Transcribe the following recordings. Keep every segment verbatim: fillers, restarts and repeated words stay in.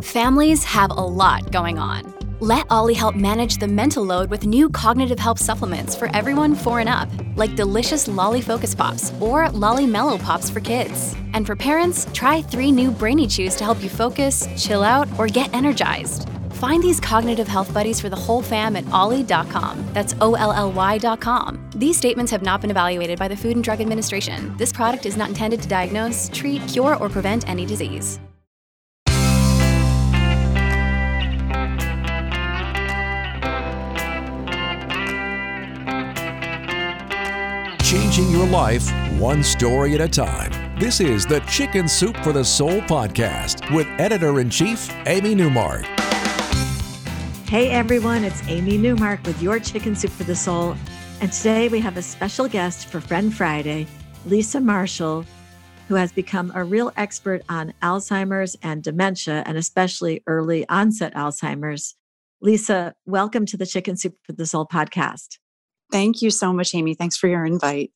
Families have a lot going on. Let Ollie help manage the mental load with new cognitive help supplements for everyone four and up, like delicious Lolly Focus Pops or Lolly Mellow Pops for kids. And for parents, try three new Brainy Chews to help you focus, chill out, or get energized. Find these cognitive health buddies for the whole fam at ollie dot com. That's O L L Y dot com. These statements have not been evaluated by the Food and Drug Administration. This product is not intended to diagnose, treat, cure, or prevent any disease. Changing your life one story at a time. This is the Chicken Soup for the Soul podcast with Editor-in-Chief Amy Newmark. Hey everyone, it's Amy Newmark with your Chicken Soup for the Soul. And today we have a special guest for Friend Friday, Lisa Marshall, who has become a real expert on Alzheimer's and dementia, and especially early onset Alzheimer's. Lisa, welcome to the Chicken Soup for the Soul podcast. Thank you so much, Amy. Thanks for your invite.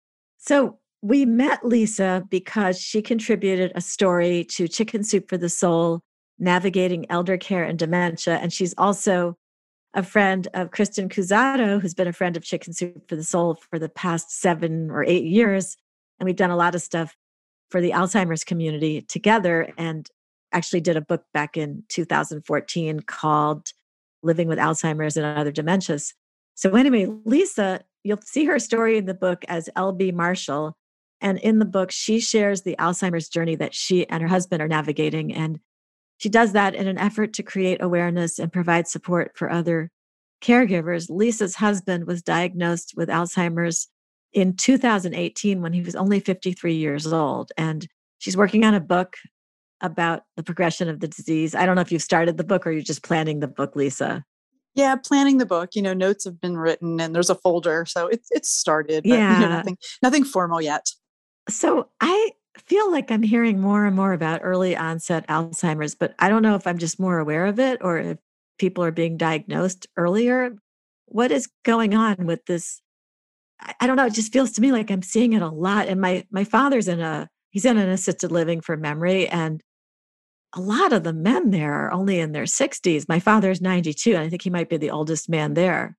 So we met Lisa because she contributed a story to Chicken Soup for the Soul, Navigating Elder Care and Dementia. And she's also a friend of Kristen Cusato, who's been a friend of Chicken Soup for the Soul for the past seven or eight years. And we've done a lot of stuff for the Alzheimer's community together, and actually did a book back in two thousand fourteen called Living with Alzheimer's and Other Dementias. So anyway, Lisa, you'll see her story in the book as L B Marshall. And in the book, she shares the Alzheimer's journey that she and her husband are navigating. And she does that in an effort to create awareness and provide support for other caregivers. Lisa's husband was diagnosed with Alzheimer's in two thousand eighteen when he was only fifty-three years old. And she's working on a book about the progression of the disease. I don't know if you've started the book or you're just planning the book, Lisa. Yeah, planning the book. You know, notes have been written and there's a folder, so it's it's started. But, Yeah, you know, nothing nothing formal yet. So I feel like I'm hearing more and more about early onset Alzheimer's, but I don't know if I'm just more aware of it or if people are being diagnosed earlier. What is going on with this? I, I don't know. It just feels to me like I'm seeing it a lot. And my my father's in a he's in an assisted living for memory, and a lot of the men there are only in their sixties. My father's ninety-two, and I think he might be the oldest man there.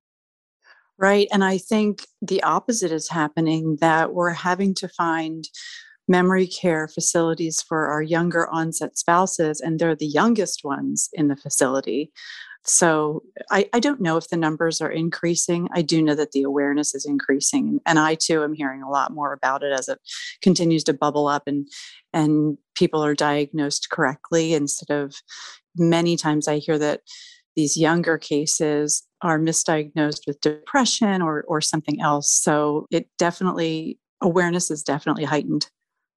Right. And I think the opposite is happening, that we're having to find memory care facilities for our younger onset spouses, and they're the youngest ones in the facility. So I, I don't know if the numbers are increasing. I do know that the awareness is increasing. And I too am hearing a lot more about it as it continues to bubble up, and and people are diagnosed correctly, instead of many times I hear that these younger cases are misdiagnosed with depression or or something else. So it definitely, awareness is definitely heightened.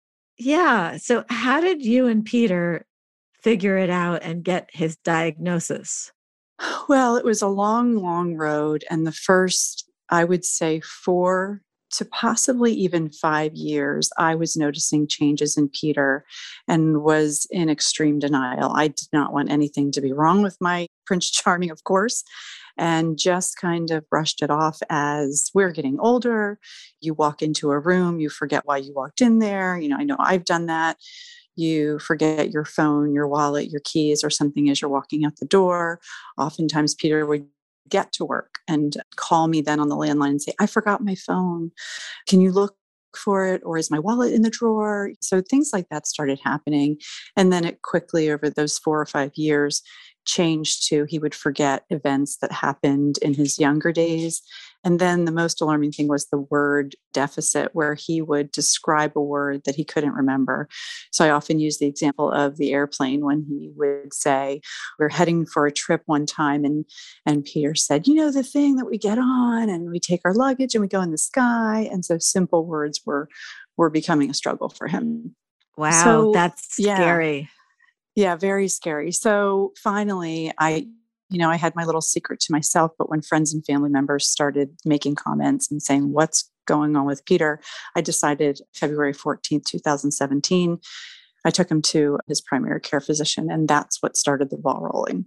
Yeah. So how did you and Peter figure it out and get his diagnosis? Well, it was a long, long road. And the first, I would say, four to possibly even five years, I was noticing changes in Peter and was in extreme denial. I did not want anything to be wrong with my Prince Charming, of course, and just kind of brushed it off as we're getting older. You walk into a room, you forget why you walked in there. You know, I know I've done that. You forget your phone, your wallet, your keys, or something as you're walking out the door. Oftentimes, Peter would get to work and call me then on the landline and say, I forgot my phone. Can you look for it? Or is my wallet in the drawer? So things like that started happening. And then it quickly, over those four or five years, changed to he would forget events that happened in his younger days. And then the most alarming thing was the word deficit, where he would describe a word that he couldn't remember. So I often use the example of the airplane, when he would say, we're heading for a trip one time, and and Peter said, you know, the thing that we get on and we take our luggage and we go in the sky. And so simple words were were becoming a struggle for him. Wow, So, that's yeah. scary. Yeah, very scary. So finally, I, you know, I had my little secret to myself, but when friends and family members started making comments and saying, what's going on with Peter, I decided February fourteenth, twenty seventeen, I took him to his primary care physician, and that's what started the ball rolling.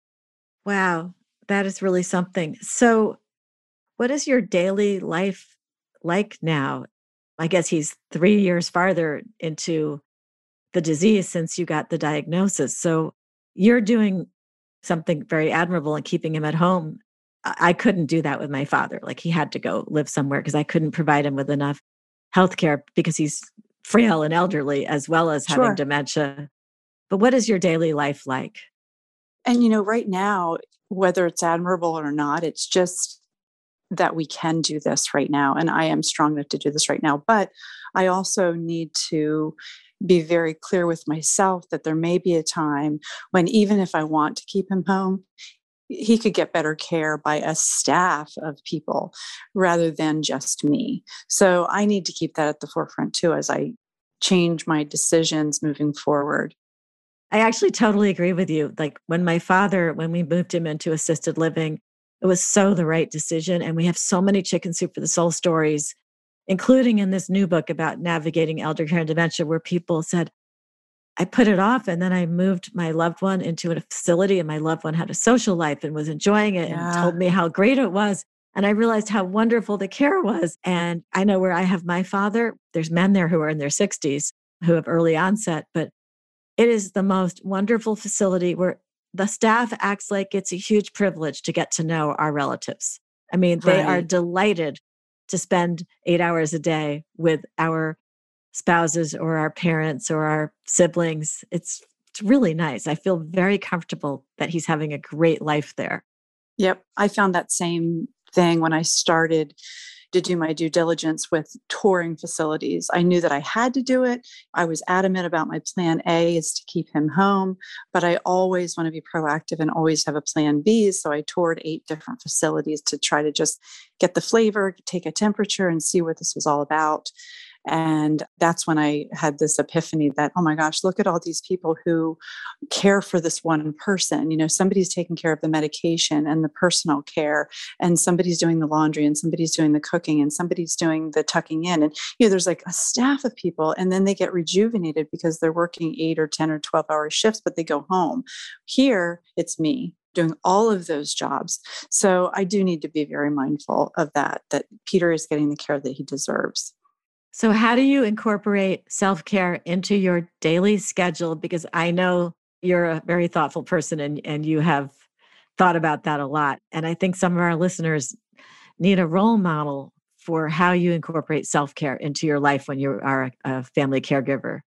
Wow, that is really something. So what is your daily life like now? I guess he's three years farther into the disease since you got the diagnosis. So you're doing something very admirable in keeping him at home. I I couldn't do that with my father. Like he had to go live somewhere because I couldn't provide him with enough healthcare because he's frail and elderly as well as having Sure. dementia. But what is your daily life like? And, you know, right now, whether it's admirable or not, it's just that we can do this right now. And I am strong enough to do this right now. But I also need to be very clear with myself that there may be a time when, even if I want to keep him home, he could get better care by a staff of people rather than just me. So I need to keep that at the forefront too as I change my decisions moving forward. I actually totally agree with you. Like when my father, when we moved him into assisted living, it was so the right decision. And we have so many Chicken Soup for the Soul stories, including in this new book about navigating elder care and dementia, where people said, I put it off and then I moved my loved one into a facility and my loved one had a social life and was enjoying it and Yeah. told me how great it was. And I realized how wonderful the care was. And I know where I have my father, there's men there who are in their sixties who have early onset, but it is the most wonderful facility where the staff acts like it's a huge privilege to get to know our relatives. I mean, they are Right. delighted to spend eight hours a day with our spouses or our parents or our siblings. It's, it's really nice. I feel very comfortable that he's having a great life there. Yep. I found that same thing when I started to do my due diligence with touring facilities. I knew that I had to do it. I was adamant about my plan A is to keep him home, but I always want to be proactive and always have a plan B. So I toured eight different facilities to try to just get the flavor, take a temperature and see what this was all about. And that's when I had this epiphany that, oh my gosh, look at all these people who care for this one person. You know, somebody's taking care of the medication and the personal care, and somebody's doing the laundry, and somebody's doing the cooking, and somebody's doing the tucking in. And, you know, there's like a staff of people, and then they get rejuvenated because they're working eight or ten or twelve hour shifts, but they go home. Here, it's me doing all of those jobs. So I do need to be very mindful of that, that Peter is getting the care that he deserves. So, how do you incorporate self care into your daily schedule? Because I know you're a very thoughtful person and, and you have thought about that a lot. And I think some of our listeners need a role model for how you incorporate self care into your life when you are a family caregiver.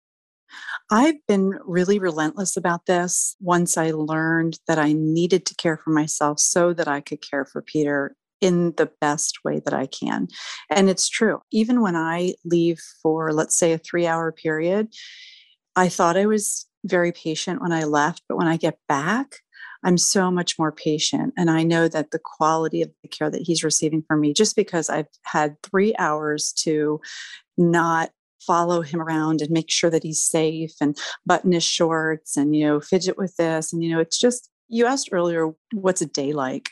I've been really relentless about this once I learned that I needed to care for myself so that I could care for Peter in the best way that I can. And it's true. Even when I leave for, let's say, a three hour period, I thought I was very patient when I left, but when I get back, I'm so much more patient. And I know that the quality of the care that he's receiving from me, just because I've had three hours to not follow him around and make sure that he's safe and button his shorts and, you know, fidget with this. And, you know, it's just, you asked earlier, what's a day like?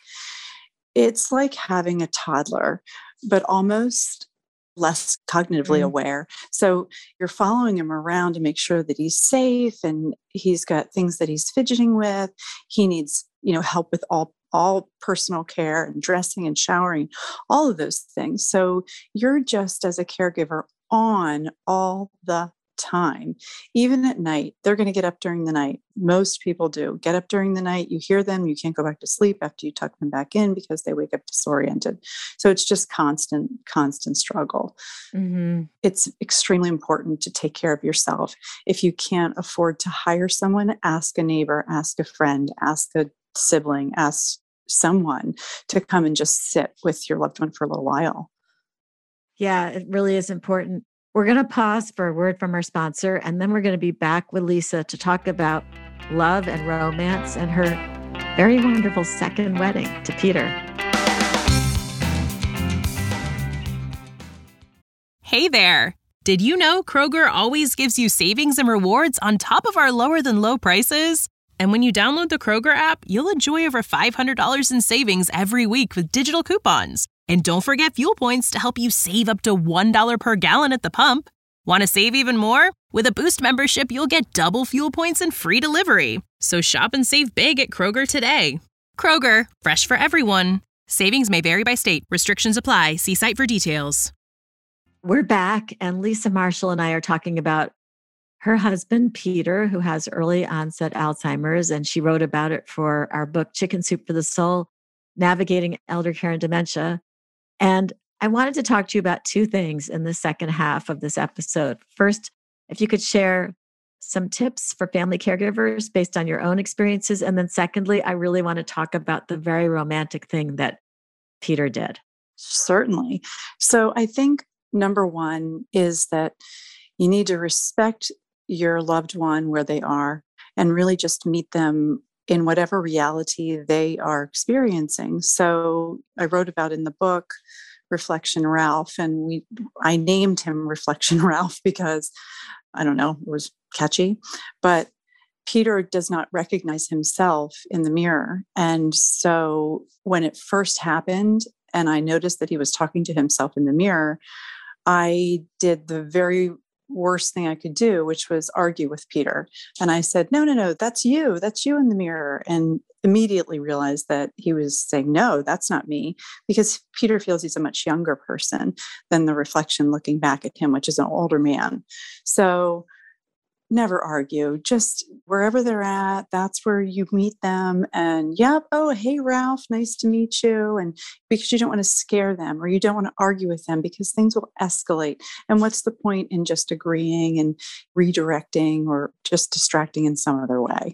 It's like having a toddler, but almost less cognitively Mm. aware. So you're following him around to make sure that he's safe and he's got things that he's fidgeting with. He needs, you know, help with all all personal care and dressing and showering, all of those things. So you're just as a caregiver on all the time. Even at night, they're going to get up during the night. Most people do get up during the night. You hear them. You can't go back to sleep after you tuck them back in because they wake up disoriented. So it's just constant, constant struggle. Mm-hmm. It's extremely important to take care of yourself. If you can't afford to hire someone, ask a neighbor, ask a friend, ask a sibling, ask someone to come and just sit with your loved one for a little while. Yeah, it really is important. We're going to pause for a word from our sponsor, and then we're going to be back with Lisa to talk about love and romance and her very wonderful second wedding to Peter. Hey there. Did you know Kroger always gives you savings and rewards on top of our lower than low prices? And when you download the Kroger app, you'll enjoy over five hundred dollars in savings every week with digital coupons. And don't forget fuel points to help you save up to one dollar per gallon at the pump. Want to save even more? With a Boost membership, you'll get double fuel points and free delivery. So shop and save big at Kroger today. Kroger, fresh for everyone. Savings may vary by state. Restrictions apply. See site for details. We're back, and Lisa Marshall and I are talking about her husband, Peter, who has early onset Alzheimer's, and she wrote about it for our book, Chicken Soup for the Soul, Navigating Elder Care and Dementia. And I wanted to talk to you about two things in the second half of this episode. First, if you could share some tips for family caregivers based on your own experiences. And then secondly, I really want to talk about the very romantic thing that Peter did. Certainly. So I think number one is that you need to respect your loved one where they are and really just meet them in whatever reality they are experiencing. So I wrote about in the book Reflection Ralph, and we I named him Reflection Ralph because I don't know, it was catchy, but Peter does not recognize himself in the mirror. And so when it first happened and I noticed that he was talking to himself in the mirror, I did the very worst thing I could do, which was argue with Peter. And I said, no, no, no, that's you. That's you in the mirror. And immediately realized that he was saying, no, that's not me, because Peter feels he's a much younger person than the reflection looking back at him, which is an older man. So never argue, just wherever they're at, that's where you meet them. And yep, oh, hey, Ralph, nice to meet you. And because you don't want to scare them or you don't want to argue with them because things will escalate. And what's the point in just agreeing and redirecting or just distracting in some other way?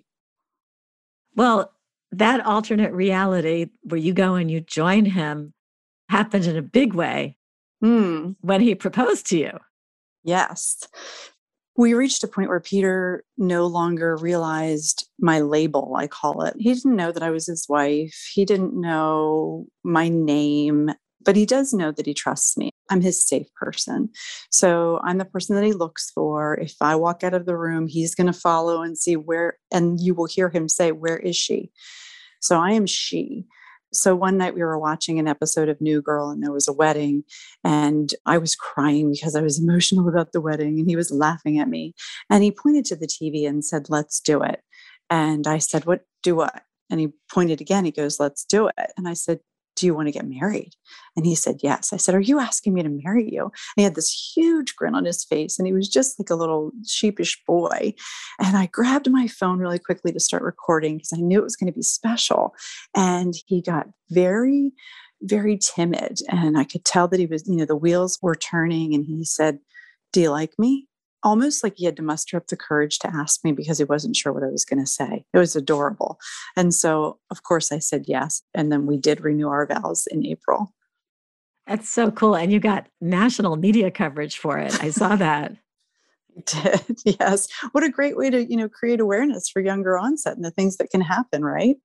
Well, that alternate reality where you go and you join him happened in a big way Mm. when he proposed to you. Yes. We reached a point where Peter no longer realized my label, I call it. He didn't know that I was his wife. He didn't know my name, but he does know that he trusts me. I'm his safe person. So I'm the person that he looks for. If I walk out of the room, he's going to follow and see where, and you will hear him say, where is she? So I am she. So one night we were watching an episode of New Girl and there was a wedding and I was crying because I was emotional about the wedding and he was laughing at me. And he pointed to the T V and said, let's do it. And I said, what, do what? And he pointed again, he goes, let's do it. And I said, do you want to get married? And he said, yes. I said, are you asking me to marry you? And he had this huge grin on his face and he was just like a little sheepish boy. And I grabbed my phone really quickly to start recording because I knew it was going to be special. And he got very, very timid. And I could tell that he was, you know, the wheels were turning and he said, do you like me? Almost like he had to muster up the courage to ask me because he wasn't sure what I was going to say. It was adorable. And so, of course, I said yes. And then we did renew our vows in April. That's so cool. And you got national media coverage for it. I saw that. I did, yes. What a great way to, you know, create awareness for younger onset and the things that can happen, right?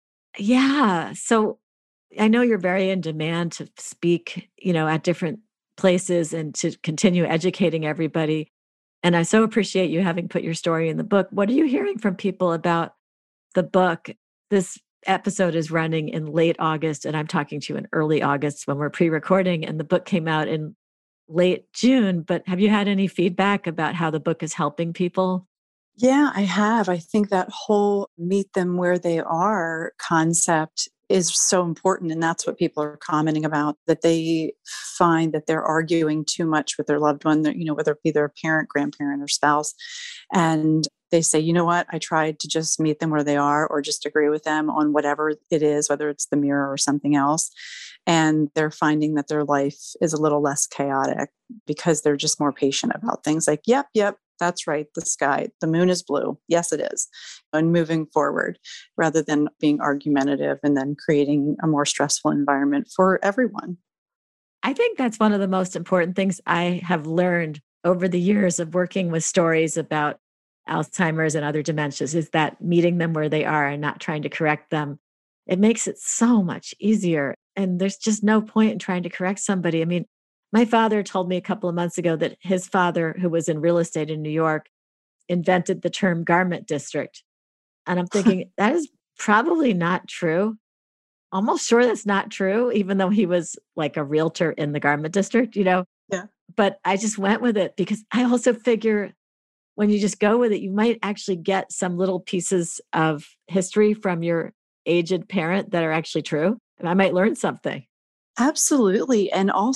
Yeah. So I know you're very in demand to speak, you know, at different places and to continue educating everybody. And I so appreciate you having put your story in the book. What are you hearing from people about the book? This episode is running in late August, and I'm talking to you in early August when we're pre-recording, and the book came out in late June. But have you had any feedback about how the book is helping people? Yeah, I have. I think that whole meet them where they are concept is so important. And that's what people are commenting about, that they find that they're arguing too much with their loved one, you know, whether it be their parent, grandparent, or spouse. And they say, you know what, I tried to just meet them where they are or just agree with them on whatever it is, whether it's the mirror or something else. And they're finding that their life is a little less chaotic because they're just more patient about things like, yep, yep, that's right. The sky, the moon is blue. Yes, it is. And moving forward rather than being argumentative and then creating a more stressful environment for everyone. I think that's one of the most important things I have learned over the years of working with stories about Alzheimer's and other dementias is that meeting them where they are and not trying to correct them. It makes it so much easier. And there's just no point in trying to correct somebody. I mean, my father told me a couple of months ago that his father, who was in real estate in New York, invented the term garment district. And I'm thinking, that is probably not true. Almost sure that's not true, even though he was like a realtor in the garment district, you know? Yeah. But I just went with it because I also figure when you just go with it, you might actually get some little pieces of history from your aged parent that are actually true. And I might learn something. Absolutely. And also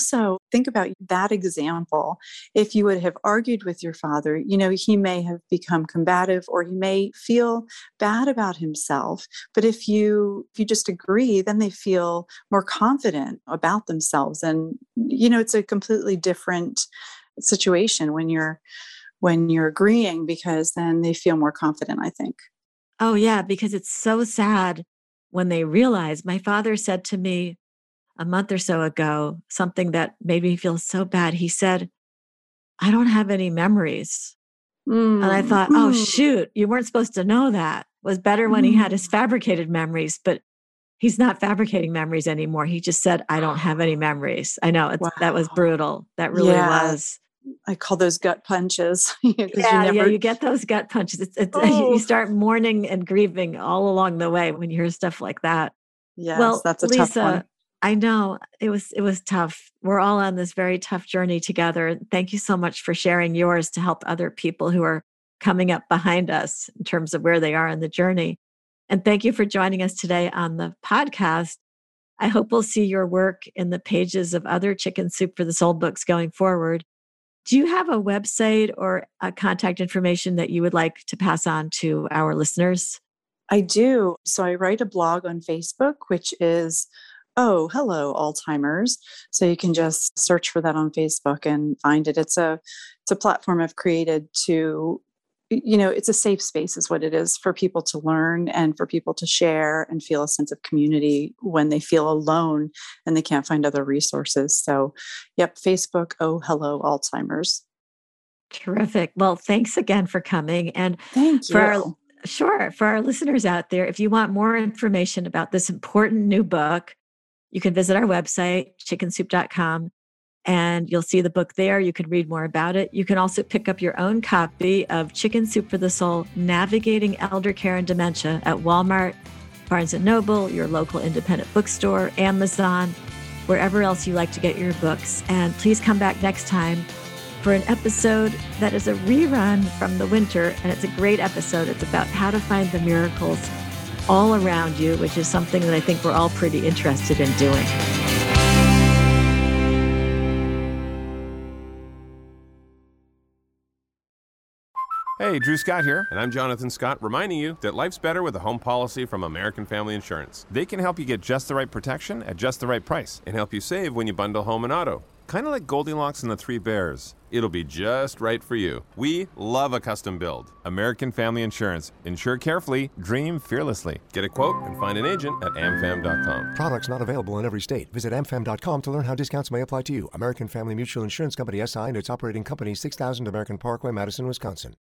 think about that example. If you would have argued with your father, you know, he may have become combative or he may feel bad about himself. But if you if you just agree, then they feel more confident about themselves. And, you know, it's a completely different situation when you're when you're agreeing, because then they feel more confident, I think. Oh, yeah, because it's so sad when they realize. My father said to me a month or so ago something that made me feel so bad. He said, I don't have any memories. Mm. And I thought, oh, shoot, you weren't supposed to know that. It was better when he had his fabricated memories, but he's not fabricating memories anymore. He just said, I don't have any memories. I know it's, Wow. that was brutal. That really Yeah. was. I call those gut punches. Yeah, you never... yeah, you get those gut punches. It's, it's, Oh. You start mourning and grieving all along the way when you hear stuff like that. Yes, well, that's a Lisa, tough one. I know it was it was tough. We're all on this very tough journey together. Thank you so much for sharing yours to help other people who are coming up behind us in terms of where they are in the journey. And thank you for joining us today on the podcast. I hope we'll see your work in the pages of other Chicken Soup for the Soul books going forward. Do you have a website or a contact information that you would like to pass on to our listeners? I do. So I write a blog on Facebook, which is Oh, Hello, Alzheimer's. So you can just search for that on Facebook and find it. It's a it's a platform I've created to, you know, it's a safe space is what it is for people to learn and for people to share and feel a sense of community when they feel alone and they can't find other resources. So, yep, Facebook, Oh, Hello, Alzheimer's. Terrific. Well, thanks again for coming. And Thank you. For our, sure. For our listeners out there, if you want more information about this important new book, you can visit our website, chicken soup dot com, and you'll see the book there. You can read more about it. You can also pick up your own copy of Chicken Soup for the Soul, Navigating Elder Care and Dementia at Walmart, Barnes and Noble, your local independent bookstore, Amazon, wherever else you like to get your books. And please come back next time for an episode that is a rerun from the winter. And it's a great episode. It's about how to find the miracles all around you, which is something that I think we're all pretty interested in doing. Hey, Drew Scott here, and I'm Jonathan Scott, reminding you that life's better with a home policy from American Family Insurance. They can help you get just the right protection at just the right price and help you save when you bundle home and auto. Kind of like Goldilocks and the Three Bears. It'll be just right for you. We love a custom build. American Family Insurance. Insure carefully, dream fearlessly. Get a quote and find an agent at am fam dot com. Products not available in every state. Visit am fam dot com to learn how discounts may apply to you. American Family Mutual Insurance Company S I and its operating company, six thousand American Parkway, Madison, Wisconsin.